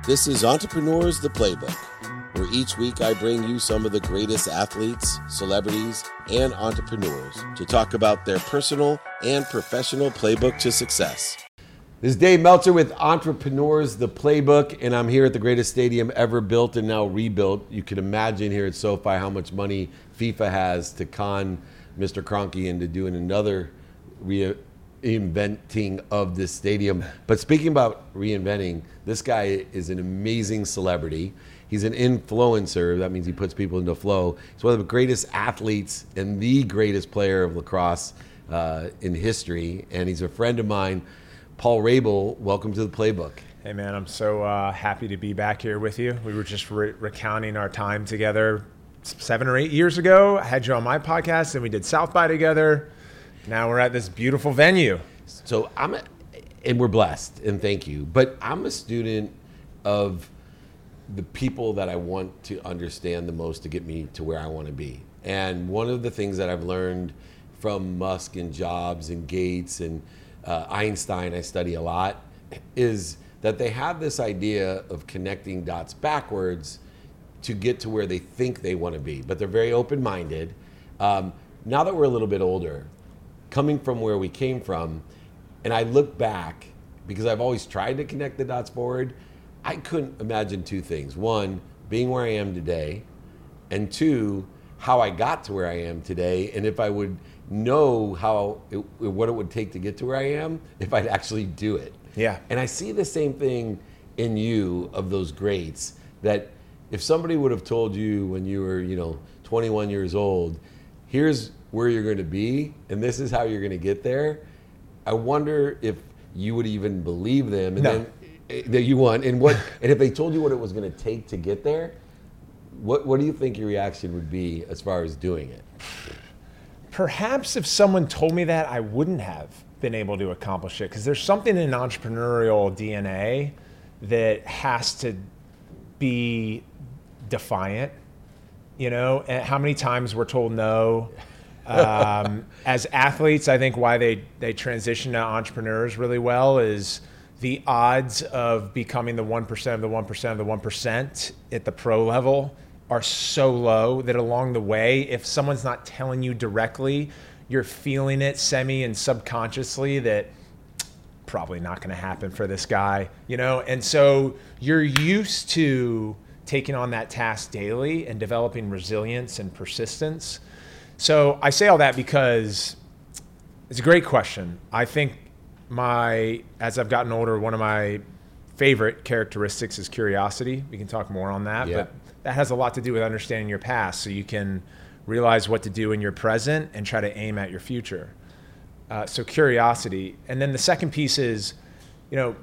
This is Entrepreneurs, the Playbook, where each week I bring you some of the greatest athletes, celebrities, and entrepreneurs to talk about their personal and professional playbook to success. This is Dave Meltzer with Entrepreneurs, the Playbook, and I'm here at the greatest stadium ever built and now rebuilt. You can imagine here at SoFi how much money FIFA has to con Mr. Kroenke into doing another reinventing of this stadium. But speaking about reinventing, this guy is an amazing celebrity. He's an influencer. That means he puts people into flow. He's one of the greatest athletes and the greatest player of lacrosse in history. And he's a friend of mine. Paul Rabil, welcome to the Playbook. Hey man, I'm so happy to be back here with you. We were just recounting our time together 7 or 8 years ago. I had you on my podcast and we did South by together. Now we're at this beautiful venue. So and we're blessed, and thank you. But I'm a student of the people that I want to understand the most to get me to where I want to be. And one of the things that I've learned from Musk and Jobs and Gates and Einstein, I study a lot, is that they have this idea of connecting dots backwards to get to where they think they want to be. But they're very open-minded. Now that we're a little bit older, coming from where we came from, and I look back, because I've always tried to connect the dots forward, I couldn't imagine two things. One, being where I am today, and two, how I got to where I am today, and if I would know what it would take to get to where I am, if I'd actually do it. Yeah. And I see the same thing in you of those greats, that if somebody would have told you when you were 21 years old, here's where you're going to be, and this is how you're going to get there, I wonder if you would even believe them, and no. then that you won. And if they told you what it was going to take to get there, what do you think your reaction would be as far as doing it? Perhaps if someone told me that, I wouldn't have been able to accomplish it, because there's something in entrepreneurial DNA that has to be defiant. And how many times we're told no. As athletes, I think why they transition to entrepreneurs really well is the odds of becoming the 1% of the 1% of the 1% at the pro level are so low that along the way, if someone's not telling you directly, you're feeling it semi and subconsciously that probably not going to happen for this guy, And so you're used to taking on that task daily and developing resilience and persistence. So I say all that because it's a great question. I think as I've gotten older, one of my favorite characteristics is curiosity. We can talk more on that, but that has a lot to do with understanding your past so you can realize what to do in your present and try to aim at your future. So curiosity. And then the second piece is, a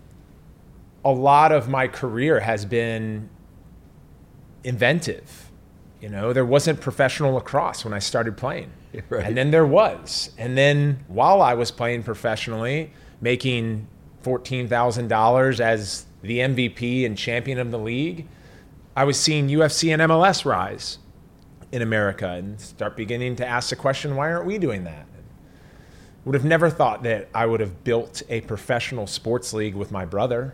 lot of my career has been inventive. There wasn't professional lacrosse when I started playing. Right. And then there was. And then while I was playing professionally, making $14,000 as the MVP and champion of the league, I was seeing UFC and MLS rise in America and start beginning to ask the question, why aren't we doing that? Would have never thought that I would have built a professional sports league with my brother.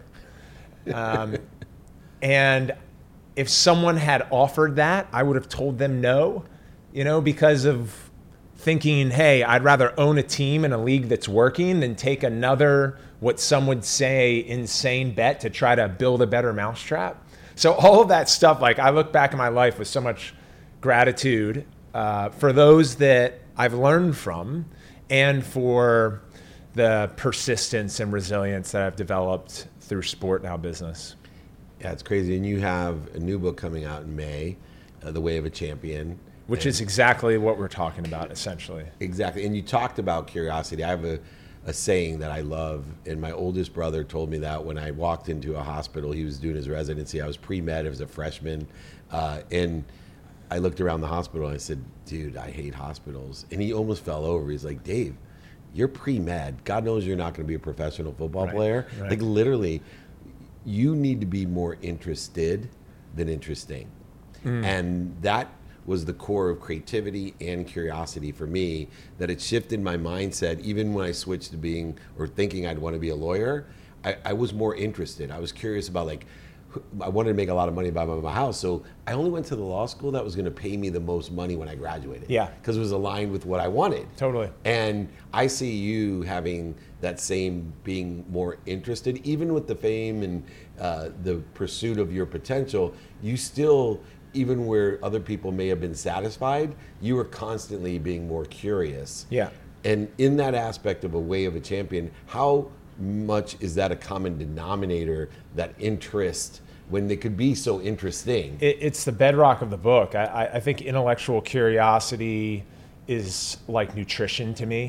And if someone had offered that, I would have told them no, because of thinking, hey, I'd rather own a team in a league that's working than take another, what some would say, insane bet to try to build a better mousetrap. So all of that stuff, I look back in my life with so much gratitude for those that I've learned from and for the persistence and resilience that I've developed through sport, now business. Yeah, it's crazy. And you have a new book coming out in May, The Way of a Champion. Which is exactly what we're talking about, essentially. Exactly. And you talked about curiosity. I have a saying that I love, and my oldest brother told me that when I walked into a hospital. He was doing his residency. I was pre-med as a freshman. And I looked around the hospital and I said, dude, I hate hospitals. And he almost fell over. He's like, Dave, you're pre-med. God knows you're not going to be a professional football player. Right. Literally, you need to be more interested than interesting. And that was the core of creativity and curiosity for me, that it shifted my mindset. Even when I switched to being or thinking I'd want to be a lawyer, I was more interested. I was curious about I wanted to make a lot of money by my house. So I only went to the law school that was going to pay me the most money when I graduated. Yeah. Because it was aligned with what I wanted. Totally. And I see you having that same, being more interested, even with the fame and the pursuit of your potential, you still, even where other people may have been satisfied, you were constantly being more curious. Yeah. And in that aspect of a way of a champion, how much is that a common denominator, that interest, when they could be so interesting? It's the bedrock of the book. I think intellectual curiosity is like nutrition to me.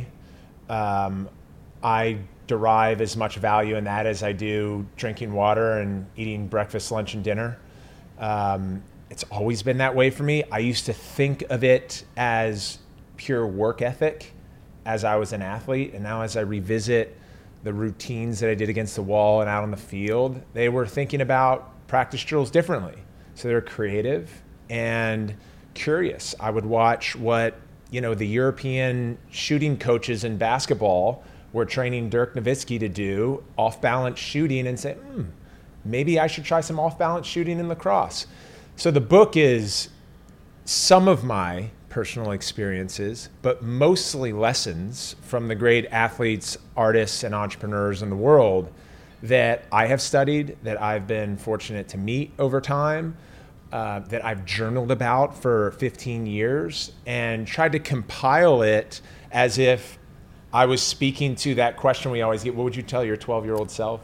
I derive as much value in that as I do drinking water and eating breakfast, lunch, and dinner. It's always been that way for me. I used to think of it as pure work ethic as I was an athlete, and now as I revisit the routines that I did against the wall and out on the field, they were thinking about practice drills differently. So they're creative and curious. I would watch what, the European shooting coaches in basketball were training Dirk Nowitzki to do, off-balance shooting, and say, maybe I should try some off-balance shooting in lacrosse. So the book is some of my personal experiences, but mostly lessons from the great athletes, artists, and entrepreneurs in the world that I have studied, that I've been fortunate to meet over time, that I've journaled about for 15 years, and tried to compile it as if I was speaking to that question we always get, what would you tell your 12-year-old self?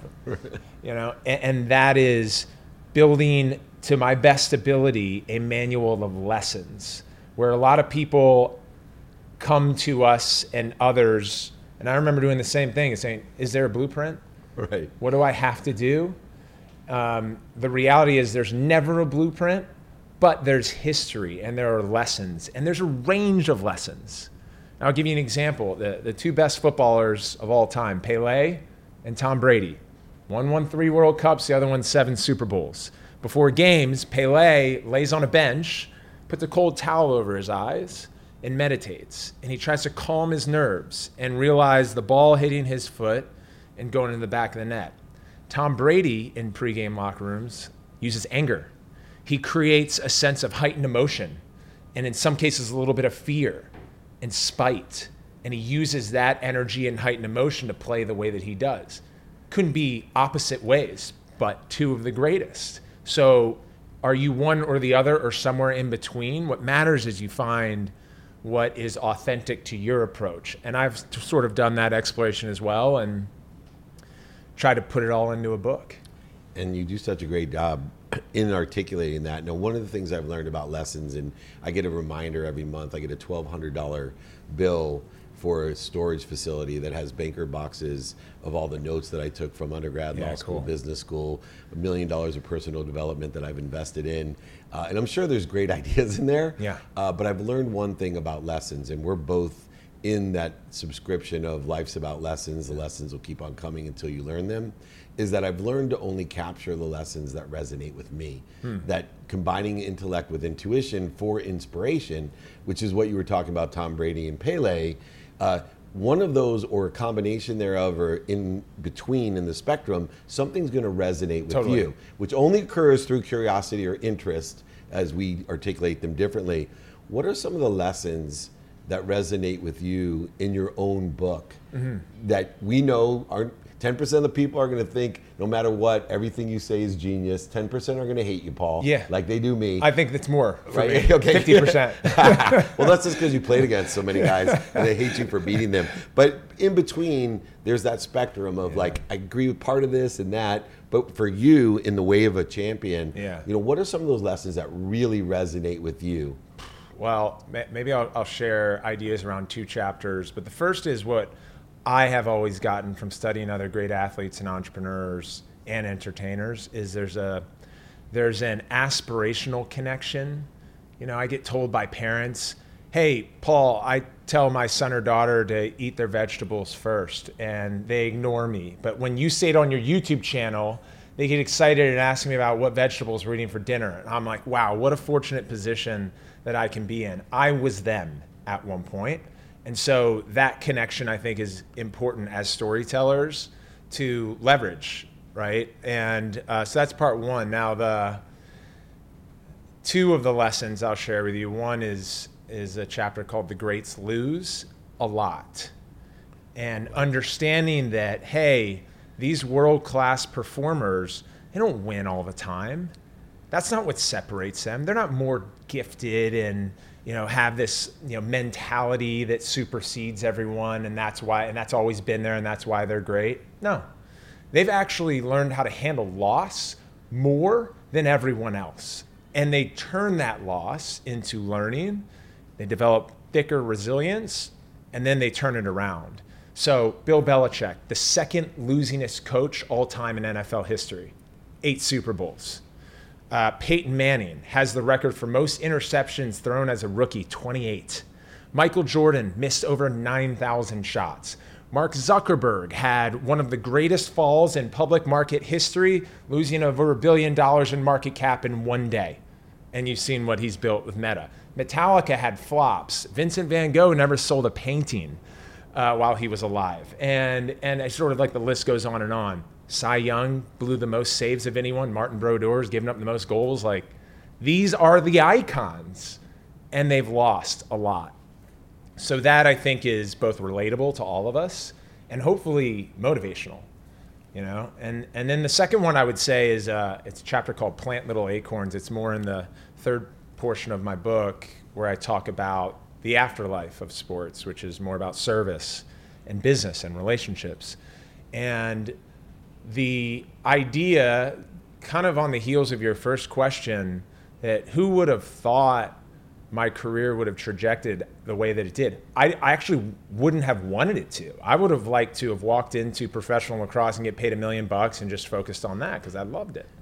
And that is building, to my best ability, a manual of lessons, where a lot of people come to us and others, and I remember doing the same thing and saying, is there a blueprint? Right. What do I have to do? The reality is there's never a blueprint, but there's history and there are lessons, and there's a range of lessons. And I'll give you an example. The two best footballers of all time, Pele and Tom Brady. One won 3 World Cups, the other won 7 Super Bowls. Before games, Pele lays on a bench, puts a cold towel over his eyes, and meditates. And he tries to calm his nerves and realize the ball hitting his foot and going in the back of the net. Tom Brady, in pregame locker rooms, uses anger. He creates a sense of heightened emotion, and in some cases, a little bit of fear and spite. And he uses that energy and heightened emotion to play the way that he does. Couldn't be opposite ways, but two of the greatest. So are you one or the other or somewhere in between? What matters is you find what is authentic to your approach. And I've sort of done that exploration as well and try to put it all into a book. And you do such a great job in articulating that. Now, one of the things I've learned about lessons, and I get a reminder every month, I get a $1,200 bill for a storage facility that has banker boxes of all the notes that I took from undergrad, law school, business school, $1 million of personal development that I've invested in. And I'm sure there's great ideas in there. Yeah. But I've learned one thing about lessons, and we're both in that subscription of life's about lessons. The lessons will keep on coming until you learn them, is that I've learned to only capture the lessons that resonate with me. That combining intellect with intuition for inspiration, which is what you were talking about, Tom Brady and Pele, one of those or a combination thereof or in between in the spectrum, something's going to resonate with you, which only occurs through curiosity or interest as we articulate them differently. What are some of the lessons that resonate with you in your own book that we know aren't 10% of the people are going to think no matter what, everything you say is genius. 10% are going to hate you, Paul. Yeah. Like they do me. I think that's more for right? me. Okay. 50%. Well, that's just because you played against so many guys and they hate you for beating them. But in between, there's that spectrum of like, I agree with part of this and that, but for you in the way of a champion, what are some of those lessons that really resonate with you? Well, maybe I'll share ideas around 2 chapters, but the first is what I have always gotten from studying other great athletes and entrepreneurs and entertainers is there's an aspirational connection. I get told by parents, hey, Paul, I tell my son or daughter to eat their vegetables first, and they ignore me. But when you say it on your YouTube channel, they get excited and ask me about what vegetables we're eating for dinner. And I'm like, wow, what a fortunate position that I can be in. I was them at one point. And so that connection, I think, is important as storytellers to leverage. right? And so that's part one. Now, the two of the lessons I'll share with you. One is a chapter called "The Greats Lose a Lot," and understanding that, hey, these world-class performers, they don't win all the time. That's not what separates them. They're not more gifted and, have this, mentality that supersedes everyone, and that's always been there, and that's why they're great. No. They've actually learned how to handle loss more than everyone else. And they turn that loss into learning. They develop thicker resilience, and then they turn it around. So Bill Belichick, the second losingest coach all time in NFL history, 8 Super Bowls. Peyton Manning has the record for most interceptions thrown as a rookie, 28. Michael Jordan missed over 9,000 shots. Mark Zuckerberg had one of the greatest falls in public market history, losing over $1 billion in market cap in one day. And you've seen what he's built with Meta. Metallica had flops. Vincent van Gogh never sold a painting while he was alive. And it's sort of like the list goes on and on. Cy Young blew the most saves of anyone. Martin Brodeur's giving up the most goals. Like, these are the icons, and they've lost a lot. So that, I think, is both relatable to all of us and hopefully motivational, And then the second one I would say is it's a chapter called Plant Little Acorns. It's more in the third portion of my book where I talk about the afterlife of sports, which is more about service and business and relationships. And the idea, kind of on the heels of your first question, that who would have thought my career would have trajected the way that it did? I actually wouldn't have wanted it to. I would have liked to have walked into professional lacrosse and get paid $1 million and just focused on that because I loved it.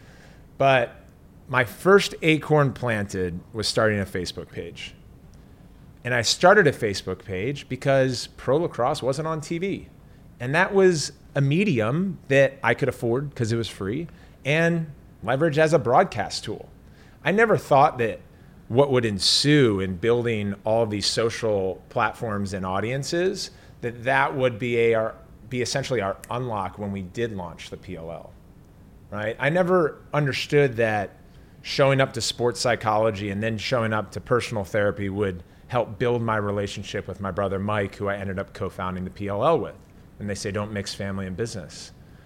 But my first acorn planted was starting a Facebook page. And I started a Facebook page because pro lacrosse wasn't on TV. And that was a medium that I could afford because it was free and leverage as a broadcast tool. I never thought that what would ensue in building all these social platforms and audiences, that would be essentially our unlock when we did launch the PLL, right? I never understood that showing up to sports psychology and then showing up to personal therapy would help build my relationship with my brother Mike, who I ended up co-founding the PLL with. And they say, don't mix family and business.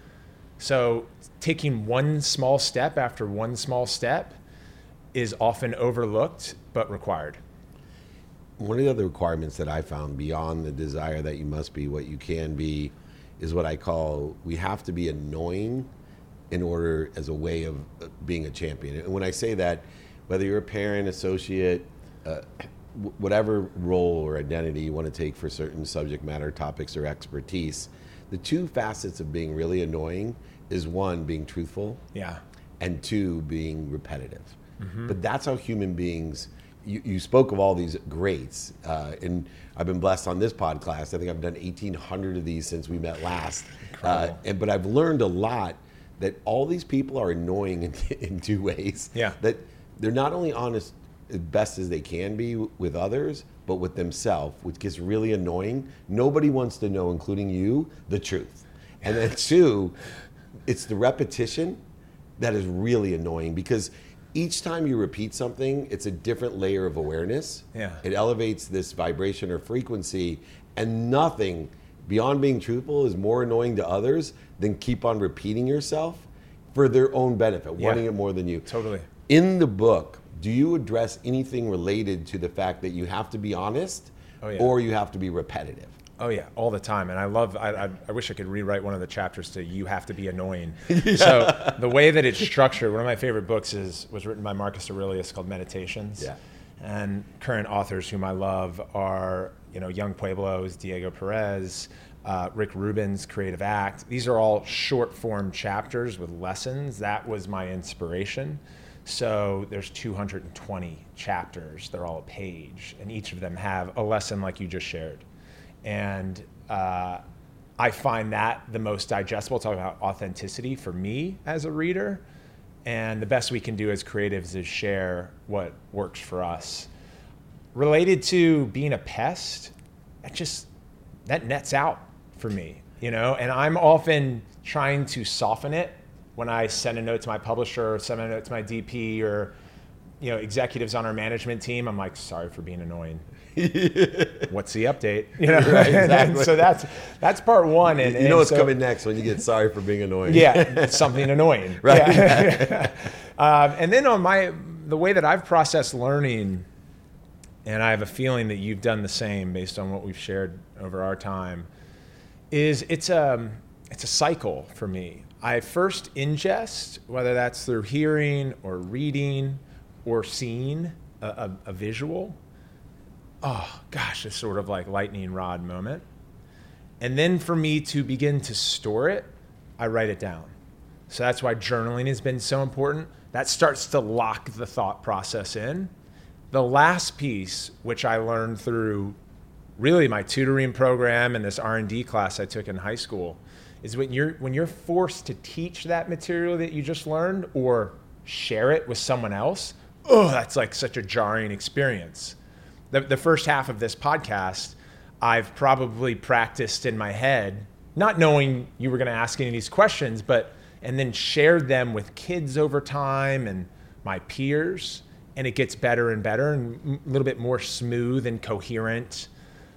So taking one small step after one small step is often overlooked, but required. One of the other requirements that I found beyond the desire that you must be what you can be is what I call, we have to be annoying in order as a way of being a champion. And when I say that, whether you're a parent, associate, whatever role or identity you want to take for certain subject matter topics or expertise, the two facets of being really annoying is one, being truthful, and two, being repetitive. Mm-hmm. But that's how human beings, you spoke of all these greats, and I've been blessed on this podcast. I think I've done 1,800 of these since we met last. But I've learned a lot that all these people are annoying in two ways. Yeah. That they're not only honest as best as they can be with others, but with themselves, which gets really annoying. Nobody wants to know, including you, the truth. And then two, it's the repetition that is really annoying because each time you repeat something, it's a different layer of awareness. Yeah. It elevates this vibration or frequency, and nothing beyond being truthful is more annoying to others than keep on repeating yourself for their own benefit, wanting it more than you. Totally. In the book, do you address anything related to the fact that you have to be honest or you have to be repetitive? Oh yeah, all the time. And I wish I could rewrite one of the chapters to you have to be annoying. So the way that it's structured, one of my favorite books was written by Marcus Aurelius called Meditations. Yeah. And current authors whom I love are, Young Pueblos, Diego Perez, Rick Rubin's Creative Act. These are all short form chapters with lessons. That was my inspiration. So there's 220 chapters. They're all a page, and each of them have a lesson like you just shared. And I find that the most digestible, talking about authenticity for me as a reader. And the best we can do as creatives is share what works for us. Related to being a pest, that nets out for me, and I'm often trying to soften it when I send a note to my publisher or send a note to my DP or executives on our management team. I'm like, sorry for being annoying. What's the update? Right, exactly. So that's part one. And you know what's coming next when you get sorry for being annoying. Yeah, something annoying. Right. Yeah. And then the way that I've processed learning, and I have a feeling that you've done the same based on what we've shared over our time, is it's a cycle for me. I first ingest, whether that's through hearing or reading or seeing a visual. Oh gosh, it's sort of like lightning rod moment. And then for me to begin to store it, I write it down. So that's why journaling has been so important. That starts to lock the thought process in. The last piece, which I learned through really my tutoring program and this R&D class I took in high school, is when you're forced to teach that material that you just learned or share it with someone else. Oh, that's like such a jarring experience. The first half of this podcast, I've probably practiced in my head, not knowing you were going to ask any of these questions, and then shared them with kids over time and my peers, and it gets better and better and a little bit more smooth and coherent.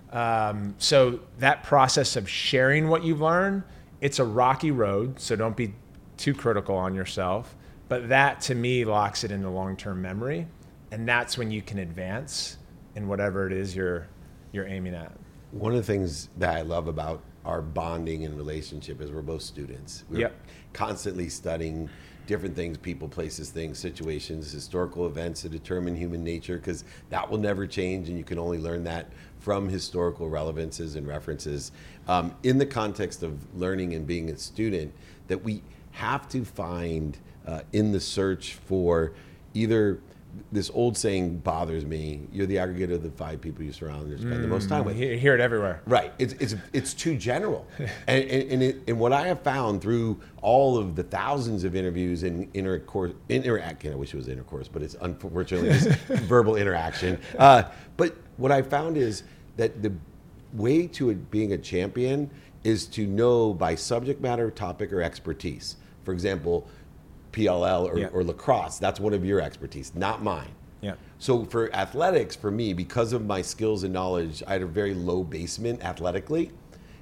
So that process of sharing what you've learned, it's a rocky road, so don't be too critical on yourself. But that, to me, locks it into long-term memory, and that's when you can advance in whatever it is you're aiming at. One of the things that I love about our bonding and relationship is we're both students. We're constantly studying different things, people, places, things, situations, historical events that determine human nature, because that will never change, and you can only learn that from historical relevances and references. In the context of learning and being a student, that we have to find in the search for either, this old saying bothers me, you're the aggregate of the 5 people you surround and spend the most time with. You hear it everywhere. Right. It's too general. And what I have found through all of the thousands of interviews and I wish it was intercourse, but it's unfortunately it's verbal interaction. But what I found is that the way to being a champion is to know by subject matter, topic, or expertise. For example, PLL or lacrosse, that's one of your expertise, not mine. Yeah. So for athletics, for me, because of my skills and knowledge, I had a very low basement athletically.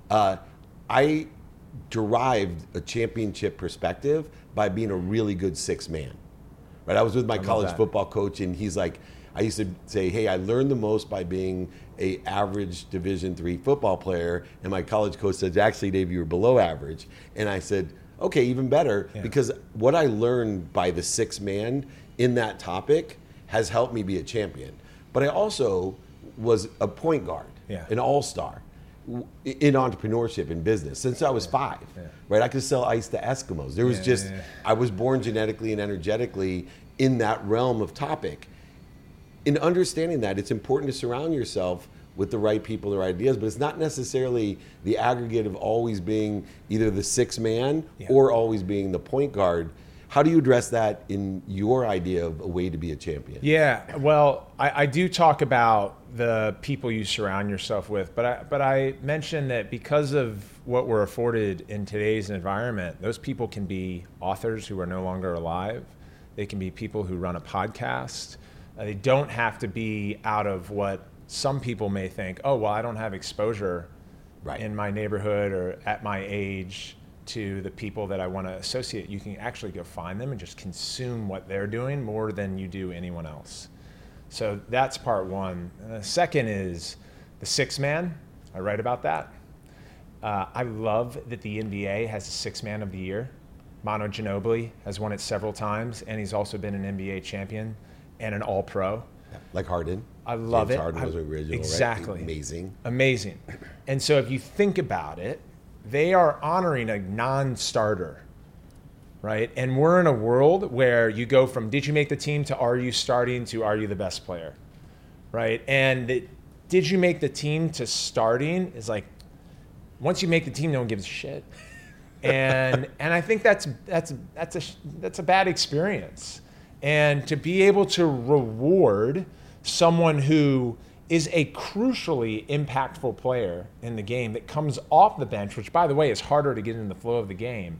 I derived a championship perspective by being a really good 6 man. Right? I was with my college football coach, and he's like, I used to say, hey, I learned the most by being a average Division III football player, and my college coach said, actually, Dave, you were below average. And I said, okay, even better, because what I learned by the 6 man in that topic has helped me be a champion. But I also was a point guard, an all-star in entrepreneurship and business since I was 5, right? I could sell ice to Eskimos. There was I was born genetically and energetically in that realm of topic. In understanding that, it's important to surround yourself with the right people, the right ideas, but it's not necessarily the aggregate of always being either the 6 man or always being the point guard. How do you address that in your idea of a way to be a champion? Yeah, well, I do talk about the people you surround yourself with, but I mentioned that because of what we're afforded in today's environment, those people can be authors who are no longer alive. They can be people who run a podcast. They don't have to be out of what some people may think, oh, well, I don't have exposure in my neighborhood or at my age to the people that I want to associate. You can actually go find them and just consume what they're doing more than you do anyone else. So that's part one. And the second is the 6 man. I write about that. I love that the NBA has a 6 man of the year. Manu Ginobili has won it several times, and he's also been an NBA champion and an all-pro. Like Harden. I love James it. Harden was original, exactly. Right? Amazing. And so if you think about it, they are honoring a non-starter, right? And we're in a world where you go from did you make the team to are you starting to are you the best player, right? And did you make the team to starting is like, once you make the team, no one gives a shit. And I think that's a bad experience. And to be able to reward someone who is a crucially impactful player in the game that comes off the bench, which, by the way, is harder to get in the flow of the game.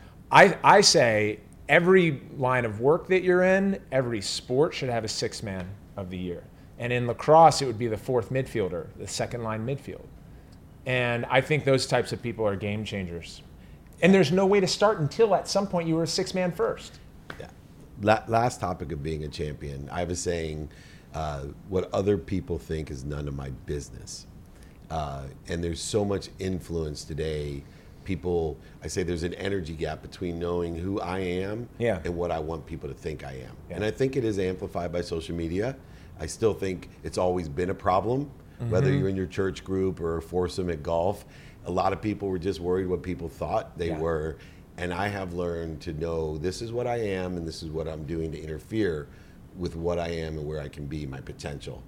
I say every line of work that you're in, every sport should have a sixth man of the year. And in lacrosse, it would be the fourth midfielder, the second line midfield. And I think those types of people are game changers. And there's no way to start until at some point you were a six man first. Yeah. Last topic of being a champion, I have a saying, what other people think is none of my business. And there's so much influence today. I say there's an energy gap between knowing who I am and what I want people to think I am. Yeah. And I think it is amplified by social media. I still think it's always been a problem, whether you're in your church group or a foursome at golf. A lot of people were just worried what people thought they were. And I have learned to know this is what I am and this is what I'm doing to interfere with what I am and where I can be, my potential.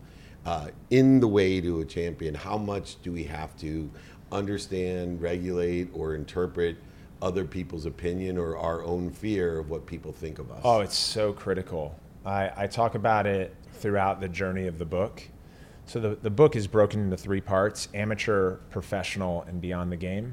In the way to a champion, how much do we have to understand, regulate, or interpret other people's opinion or our own fear of what people think of us? Oh, it's so critical. I talk about it throughout the journey of the book. So the book is broken into 3 parts: amateur, professional, and beyond the game.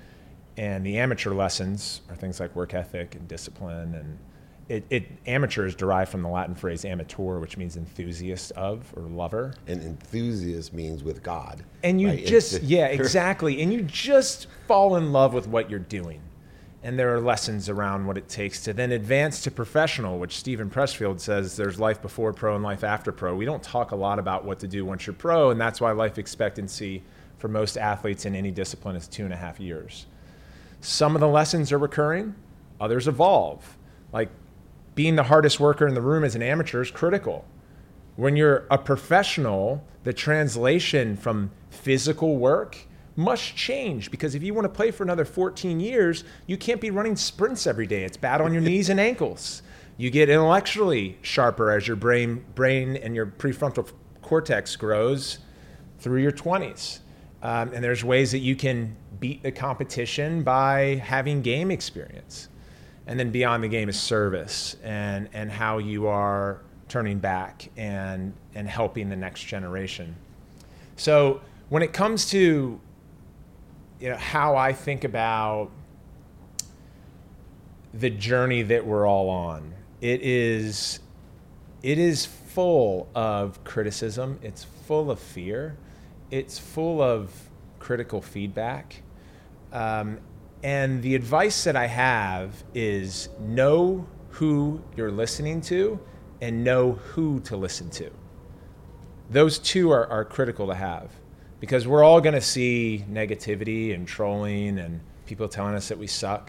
And the amateur lessons are things like work ethic and discipline. And amateur is derived from the Latin phrase amator, which means enthusiast of or lover. And enthusiast means with God. And you exactly. And you just fall in love with what you're doing. And there are lessons around what it takes to then advance to professional, which Stephen Pressfield says there's life before pro and life after pro. We don't talk a lot about what to do once you're pro, and that's why life expectancy for most athletes in any discipline is 2.5 years. Some of the lessons are recurring, others evolve. Like being the hardest worker in the room as an amateur is critical. When you're a professional, the translation from physical work must change, because if you want to play for another 14 years, you can't be running sprints every day. It's bad on your knees and ankles. You get intellectually sharper as your brain and your prefrontal cortex grows through your 20s. And there's ways that you can beat the competition by having game experience. And then beyond the game is service and how you are turning back and helping the next generation. So when it comes to how I think about the journey that we're all on, it is full of criticism. It's full of fear. It's full of critical feedback. And the advice that I have is know who you're listening to and know who to listen to. Those two are critical to have, because we're all going to see negativity and trolling and people telling us that we suck.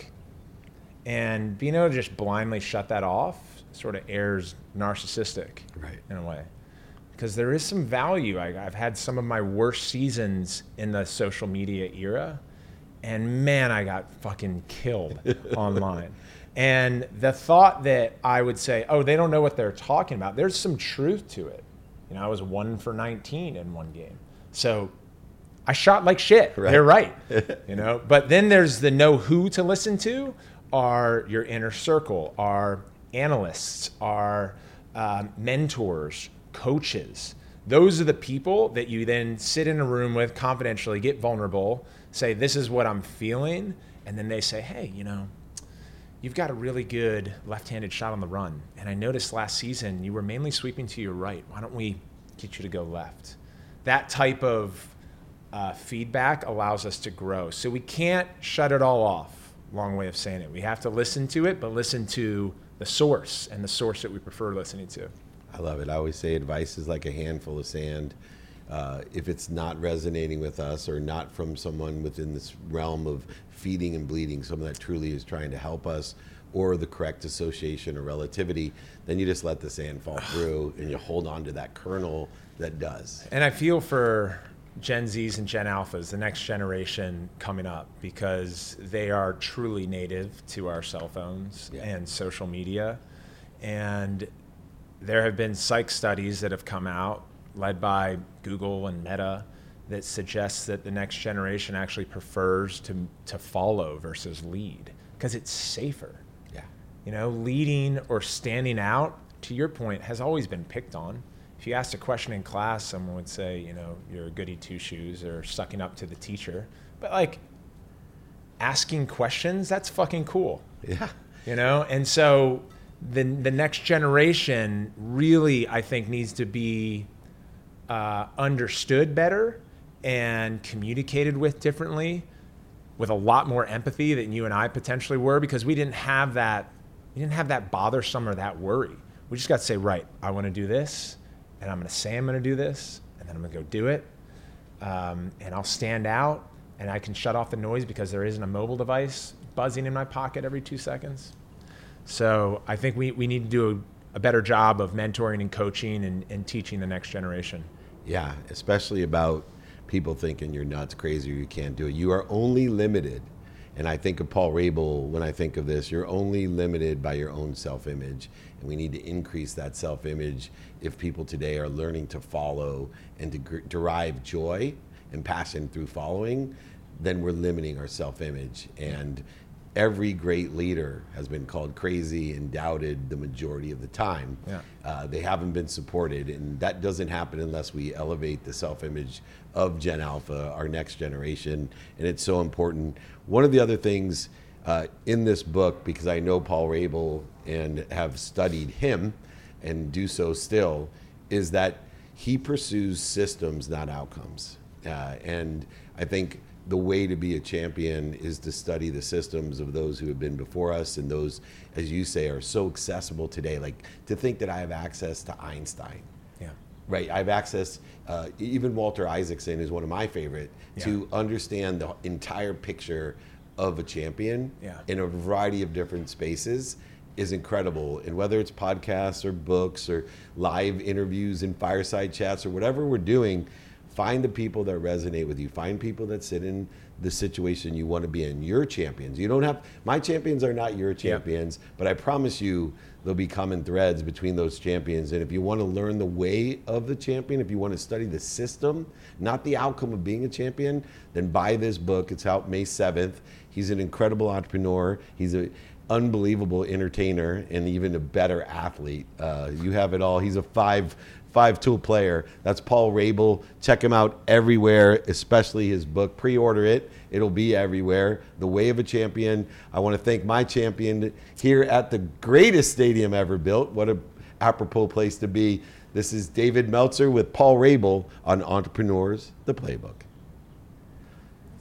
And being able to just blindly shut that off sort of airs narcissistic, right, in a way. Because there is some value. I've had some of my worst seasons in the social media era, and man, I got fucking killed online. And the thought that I would say, oh, they don't know what they're talking about, there's some truth to it. I was 1 for 19 in one game. So I shot like shit. Right. They're right. But then there's the know who to listen to are your inner circle, are analysts, are mentors, coaches. Those are the people that you then sit in a room with confidentially, get vulnerable, say, this is what I'm feeling. And then they say, hey, you've got a really good left-handed shot on the run. And I noticed last season you were mainly sweeping to your right. Why don't we get you to go left? That type of feedback allows us to grow. So we can't shut it all off. Long way of saying it. We have to listen to it, but listen to the source, and the source that we prefer listening to. I love it. I always say advice is like a handful of sand. If it's not resonating with us or not from someone within this realm of feeding and bleeding, someone that truly is trying to help us, or the correct association or relativity, then you just let the sand fall through and you hold on to that kernel that does. And I feel for Gen Zs and Gen Alphas, the next generation coming up, because they are truly native to our cell phones and social media. And there have been psych studies that have come out, led by Google and Meta, that suggests that the next generation actually prefers to follow versus lead, because it's safer. Leading or standing out, to your point, has always been picked on. if you asked a question in class, someone would say, you're a goody two shoes or sucking up to the teacher. But like asking questions, that's fucking cool. Yeah. And so the next generation really, I think, needs to be understood better and communicated with differently, with a lot more empathy than you and I potentially were, because we didn't have that bothersome or that worry. We just got to say, right, I want to do this, and I'm going to say I'm going to do this, and then I'm going to go do it, and I'll stand out, and I can shut off the noise because there isn't a mobile device buzzing in my pocket every 2 seconds. So I think we need to do a better job of mentoring and coaching and teaching the next generation. Yeah, especially about people thinking you're nuts, crazy, or you can't do it. You are only limited. And I think of Paul Rabel when I think of this. You're only limited by your own self-image. And we need to increase that self-image if people today are learning to follow and to derive joy and passion through following, then we're limiting our self-image. And every great leader has been called crazy and doubted the majority of the time. Yeah. They haven't been supported, and that doesn't happen unless we elevate the self-image of Gen Alpha, our next generation, and it's so important. One of the other things in this book, because I know Paul Rabel and have studied him and do so still, is that he pursues systems, not outcomes. And I think the way to be a champion is to study the systems of those who have been before us, and those, as you say, are so accessible today. Like to think that I have access to Einstein. Yeah. Right, I have access, even Walter Isaacson is one of my favorite, to understand the entire picture of a champion in a variety of different spaces is incredible. And whether it's podcasts or books or live interviews and fireside chats or whatever we're doing, find the people that resonate with you. Find people that sit in the situation you want to be in. Your champions. You don't have, my champions are not your champions, but I promise you there'll be common threads between those champions. And if you want to learn the way of the champion, if you want to study the system, not the outcome of being a champion, then buy this book. It's out May 7th. He's an incredible entrepreneur. He's an unbelievable entertainer and even a better athlete. You have it all. He's a five-tool player. That's Paul Rabel. Check him out everywhere, especially his book. Pre-order it. It'll be everywhere. The Way of a Champion. I want to thank my champion here at the greatest stadium ever built. What a apropos place to be. This is David Meltzer with Paul Rabel on Entrepreneurs, the Playbook.